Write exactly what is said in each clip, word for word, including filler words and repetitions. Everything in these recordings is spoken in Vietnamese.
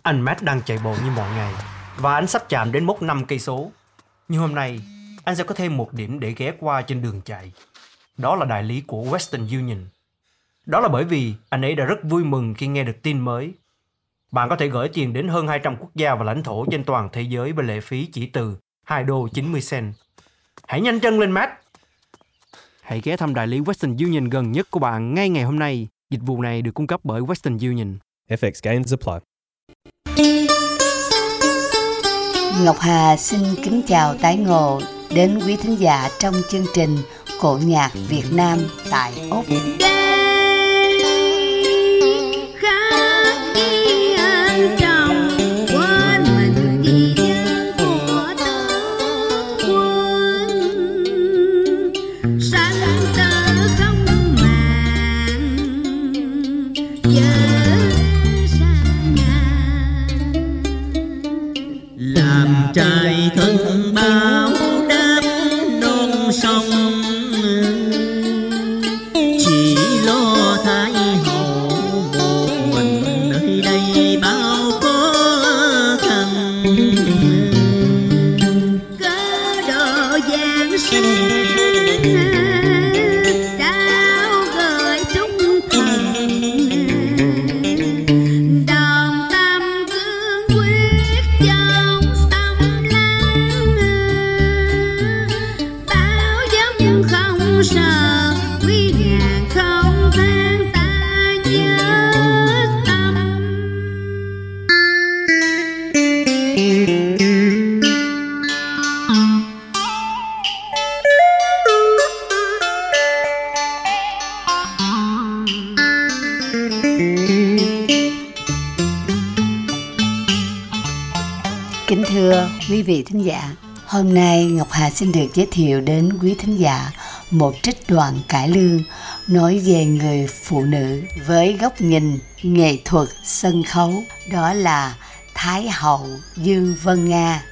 Anh Matt đang chạy bộ như mọi ngày và anh sắp chạm đến mốc năm cây số. Nhưng hôm nay, anh sẽ có thêm một điểm để ghé qua trên đường chạy. Đó là đại lý của Western Union. Đó là bởi vì anh ấy đã rất vui mừng khi nghe được tin mới. Bạn có thể gửi tiền đến hơn hai trăm quốc gia và lãnh thổ trên toàn thế giới với lệ phí chỉ từ hai đô chín mươi cent. Hãy nhanh chân lên, Matt! Hãy ghé thăm đại lý Western Union gần nhất của bạn ngay ngày hôm nay. Dịch vụ này được cung cấp bởi Western Union. ép ích gains apply. Ngọc Hà xin kính chào tái ngộ đến quý thính giả trong chương trình Cổ nhạc Việt Nam tại Úc. Trai thân bao đáp non sông, chỉ lo thái hậu một mình nơi đây bao khó khăn. Cớ độ giáng sinh trao gửi trung thần, đồng tâm cương quyết trong không sợ quý ngàn không than ta nhớ tâm. Kính thưa quý vị thính giả, hôm nay Ngọc Hà xin được giới thiệu đến quý thính giả một trích đoạn cải lương nói về người phụ nữ với góc nhìn nghệ thuật sân khấu, đó là Thái hậu Dương Vân Nga.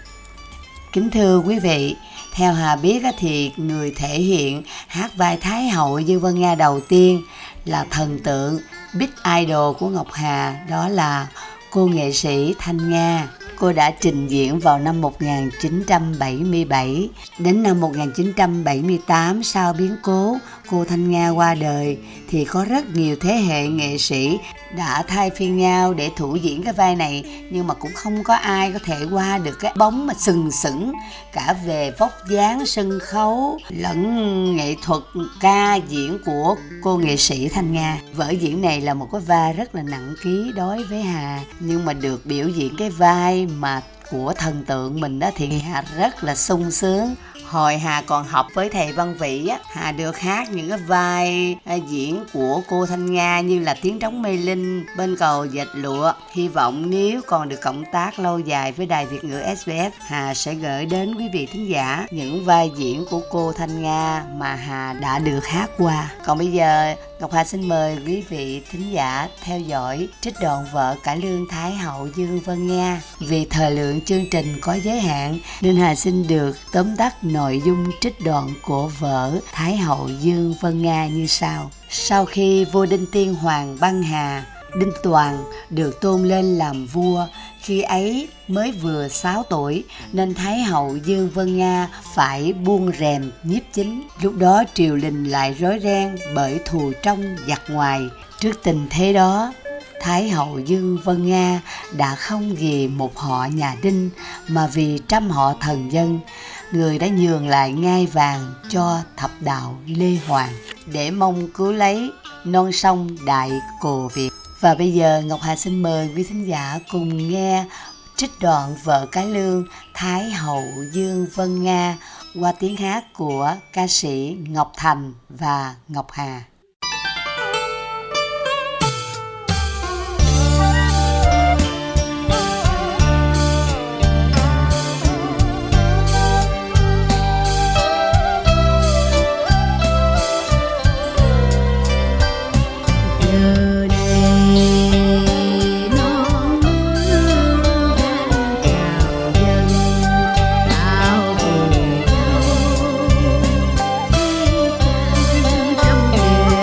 Kính thưa quý vị, theo Hà biết thì người thể hiện hát vai Thái hậu Dương Vân Nga đầu tiên là thần tượng big idol của Ngọc Hà, đó là cô nghệ sĩ Thanh Nga. Cô đã trình diễn vào năm một nghìn chín trăm bảy mươi bảy. Đến năm một nghìn chín trăm bảy mươi tám, sau biến cố cô Thanh Nga qua đời, thì có rất nhiều thế hệ nghệ sĩ đã thay phiên nhau để thủ diễn cái vai này, nhưng mà cũng không có ai có thể qua được cái bóng mà sừng sững cả về vóc dáng sân khấu lẫn nghệ thuật ca diễn của cô nghệ sĩ Thanh Nga. Vở diễn này là một cái vai rất là nặng ký đối với Hà, nhưng mà được biểu diễn cái vai mà của thần tượng mình đó thì Hà rất là sung sướng. Hồi Hà còn học với thầy Văn Vĩ á, Hà được hát những cái vai à, diễn của cô Thanh Nga như là Tiếng trống mê linh, Bên cầu dệt lụa. Hy vọng nếu còn được cộng tác lâu dài với Đài Việt ngữ ét bê ét, Hà sẽ gửi đến quý vị thính giả những vai diễn của cô Thanh Nga mà Hà đã được hát qua. Còn bây giờ Ngọc Hà xin mời quý vị thính giả theo dõi trích đoạn vở cải lương Thái hậu Dương Vân Nga. Vì thời lượng chương trình có giới hạn nên Hà xin được tóm tắt nội dung trích đoạn của vở Thái hậu Dương Vân Nga như sau. Sau khi vua Đinh Tiên Hoàng băng hà, Đinh Toàn được tôn lên làm vua. Khi ấy mới vừa sáu tuổi nên Thái hậu Dương Vân Nga phải buông rèm nhiếp chính. Lúc đó triều đình lại rối ren bởi thù trong giặc ngoài. Trước tình thế đó, Thái hậu Dương Vân Nga đã không vì một họ nhà Đinh mà vì trăm họ thần dân, người đã nhường lại ngai vàng cho thập đạo Lê Hoàng để mong cứu lấy non sông Đại Cồ Việt. Và bây giờ Ngọc Hà xin mời quý thính giả cùng nghe trích đoạn vở cải lương Thái hậu Dương Vân Nga qua tiếng hát của ca sĩ Ngọc Thành và Ngọc Hà. Trong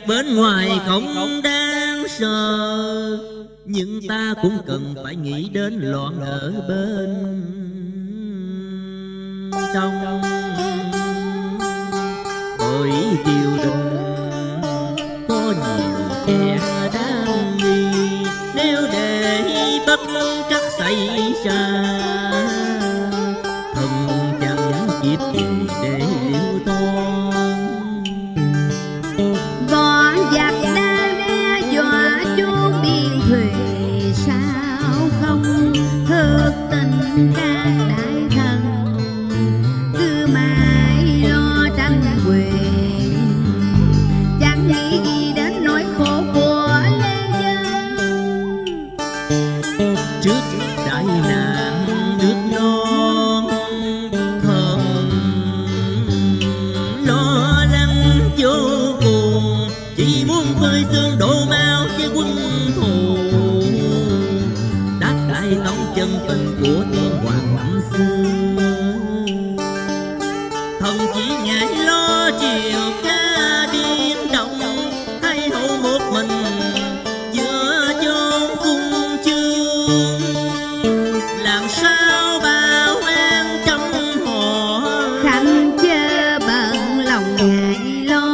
bên ngoài không đáng sợ, nhưng ta cũng cần phải nghĩ đến loạn ở bên trong. Bởi triều đình có nhiều kẻ đáng nghi, nếu để bất trắc xảy ra, thần chẳng kịp gì để liêu toan. Võ giặc đang đe dọa chúa biên thùy, sao không thức tình các đại thần, cứ mãi lo tranh quyền, chẳng nghĩ gì đến nỗi khổ của lê dân. Trước đại nạn nước non, thần lo lắng vô cùng, chỉ muốn phơi xương đổ máu với quân thù. Đáp lại tống chân tình của tiên hoàng năm xưa, thần chỉ ngại lo chiều ca điên động, hay hậu một mình giữa chốn cung chương. Làm sao bảo an trăm họ, Khanh chớ bận lòng ngại lo.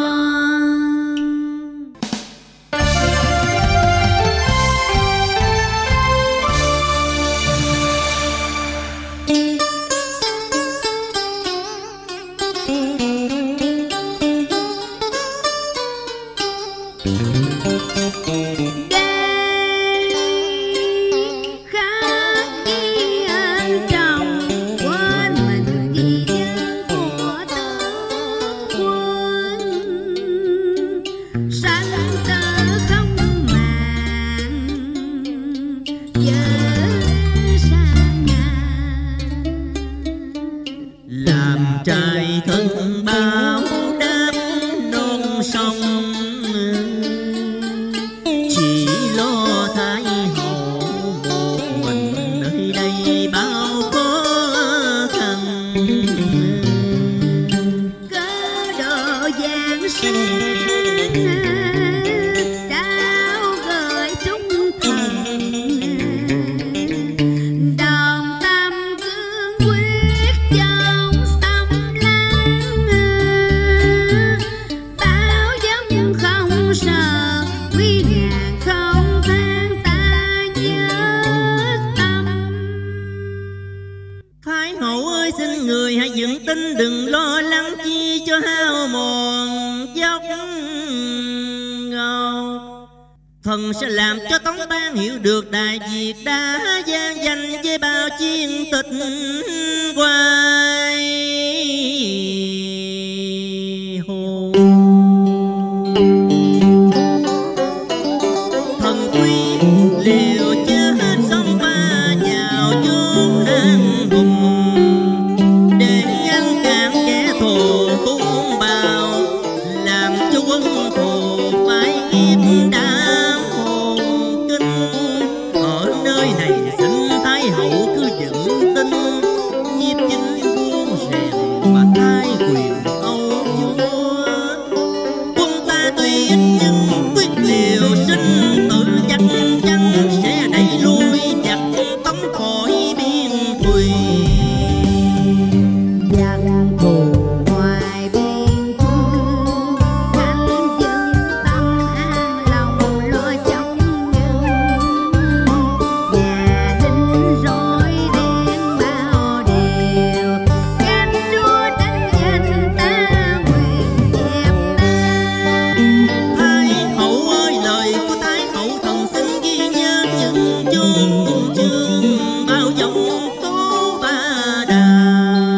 Khác chi ân trọng, quên mình vì dân của tướng quân. Sanh tơ không màng, giờ sang ngàn. làm trai thân báo đáp non sông, chỉ lo thái hậu một mình nơi đây bao khó khăn. Cớ độ giáng sinh trao gửi trung thần, đồng tâm cương quyết trong xâm lăng. Bao giống không sợ, quý ngàn không than ta nhớ tâm. Thái hậu ơi xin người hãy dựng tin, đừng lo lắng chi cho hao mòn dốc ngầu. Thần sẽ làm cho Tống Ban hiểu được đại việt đã gian danh với bao chiến tịch hoài hồn. Thần quy liều chết sống pha vào chốn an hùng, để ngăn cản kẻ thù tung bao, làm cho quân thù phải kiếp đau hồn kinh. Ở nơi này xin Thái hậu cứ vững tin, nhiếp chính buông rèm và thái quyền âu chúa. Quân ta tuy ít nhưng quyết liều sinh tử, chắc chắn sẽ đẩy lui giặc Tống khỏi biên thùy. Giặc thù ngoài biên cương, Khanh dân tâm an lòng lo chống nhân. Nhà đinh rối ren bao điều, canh chúa tranh giành ta quyền dẹp ta. Thái hậu ơi lời của Thái hậu thần xin ghi nhớ, những chốn cung chương bao dòng tố ba đà,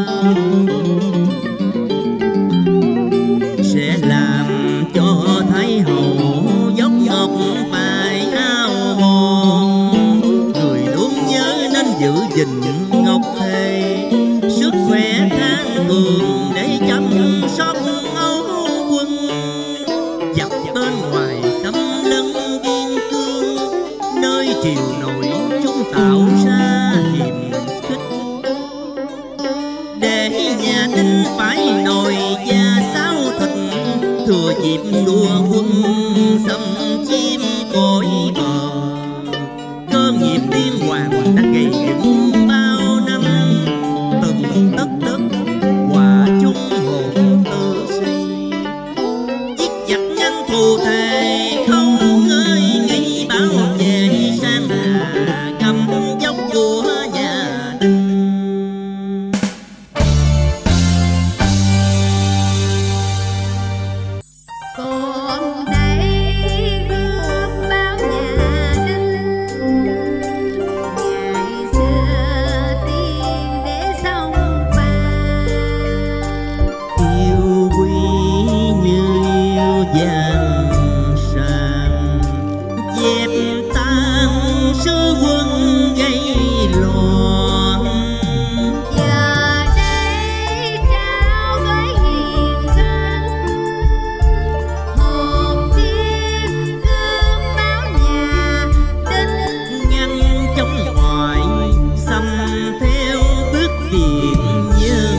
sẽ làm cho Thái hậu dốc ngọc phải hao mòn. Người luôn nhớ nên giữ gìn ngọc thề, sức khỏe tháng cường để chăm sóc âu quân. Giặc bên ngoài xâm lấn biên cương, nơi triều nội chúng tạo ra hiềm khích, để nhà Đinh phải nồi da sáo thịt thừa dịp đua quân hoàng đã gây dựng bao năm, từng tất tất hòa chung hồn tự si, giết giặc nhân thù thề không ngơi nghĩ, bảo vệ sang hà cầm dốc của nhà Đinh. Còn đây gươm báo nhà Đinh, ngày xưa tiên đế sông pha, Yêu quý như yêu vàng sàn, dẹp tan sứ quân gây loạn. giờ đây trao với hiền dân, hồn thiên gươm báo nhà Đinh. Nhanh chóng ngoại xâm theo bước điện nhân,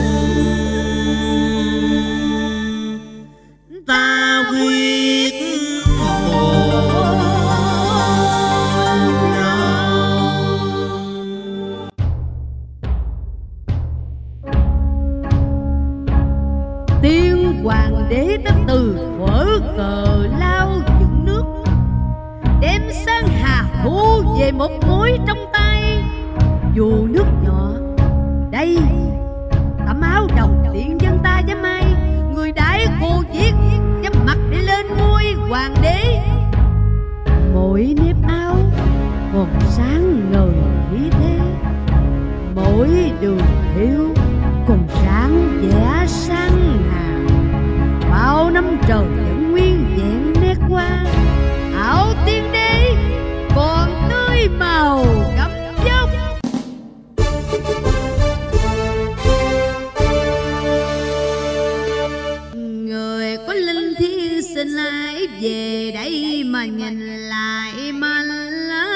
ta quyết một Tiên hoàng đế tất từ vỡ cờ lao dựng nước, đem sang hà thu về một mối trong tay. Dù nước nhỏ đây, tấm áo đầu tiên dân ta dám may, người đãi cô viết dám mặc để lên ngôi hoàng đế. Mỗi nếp áo còn sáng ngời khí thế, mỗi đường thêu còn sáng vẻ sang hà. Bao năm trời vẫn nguyên vẹn nét hoa, áo tiên đế còn tươi màu gấm dốc. Người có linh thiêng xin hãy về đây mà nhìn lại manh lá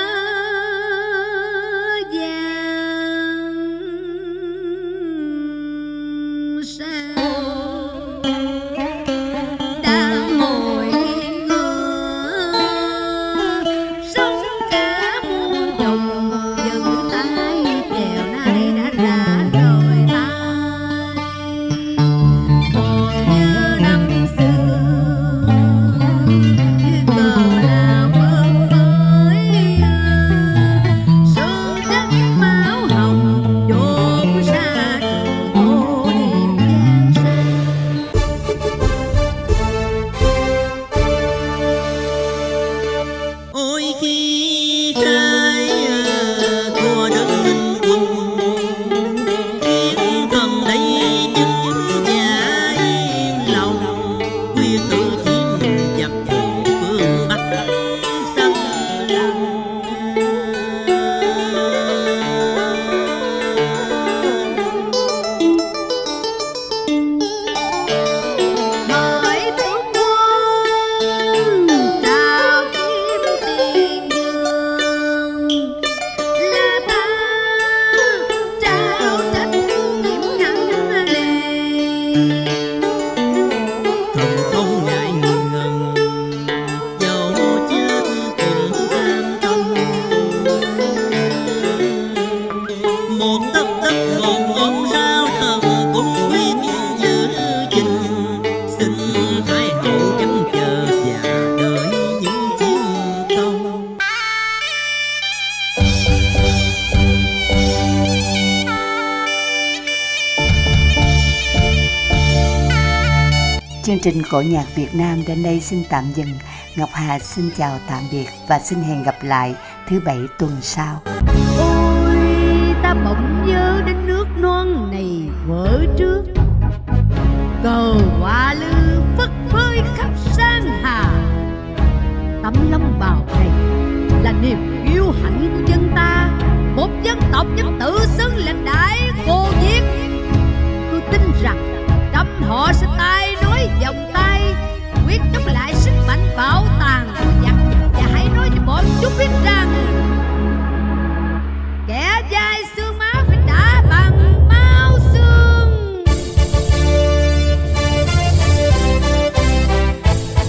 vàng sao, đã ngồi yên ngựa sống cả muôn chồng, dừng tay chèo nay đã ra rồi tay. Còn như năm xưa như cờ lao phơi phới, sương đất máu hồng chốn xa trường tô điểm giang sơn. ôi khi khai của đất Ninh quân, thiên thần đây chứng giả yên lòng, quy tử thiên dập phương Bắc sân lòng. Hỏi tướng quân trao kiếm tiền dương, là ta trao trách nhiệm nặng nề. Thần không ngại ngần, dẫu chết cũng cam tâm. Một tấc tấc một ngọn sao thần cũng quyết giữ gìn, xin thái hậu chăm chờ và đợi những chiến công. Chương trình cổ nhạc Việt Nam đến đây xin tạm dừng. Ngọc Hà xin chào tạm biệt và xin hẹn gặp lại thứ bảy tuần sau. Ôi ta bỗng nhớ đến nước non này thuở trước, cờ hoa lư phất phới khắp sang hà. Tấm long bào này là niềm kiêu hãnh của dân ta, một dân tộc dám tự xưng là Đại Cô Việt. Tôi tin rằng trăm họ sẽ tay nối vòng tay, quyết chống lại sức mạnh bảo tàng của giặc. Và hãy nói cho bọn chúng biết rằng kẻ dai xương máu phải trả bằng máu xương.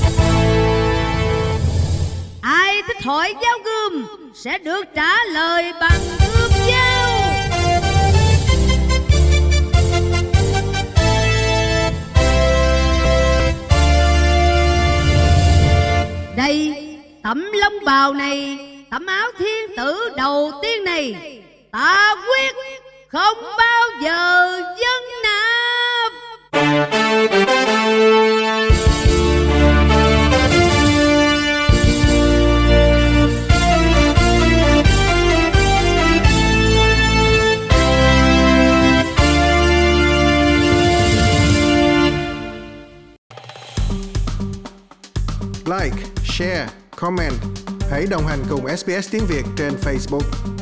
Ai thích hỏi giáo gươm sẽ được trả lời bằng cướp dao. Đây, tấm lông bào này, tấm áo thiên tử đầu tiên này, ta quyết không bao giờ dâng nạp. Like, share, comment. Hãy đồng hành cùng ét bê ét Tiếng Việt trên Facebook.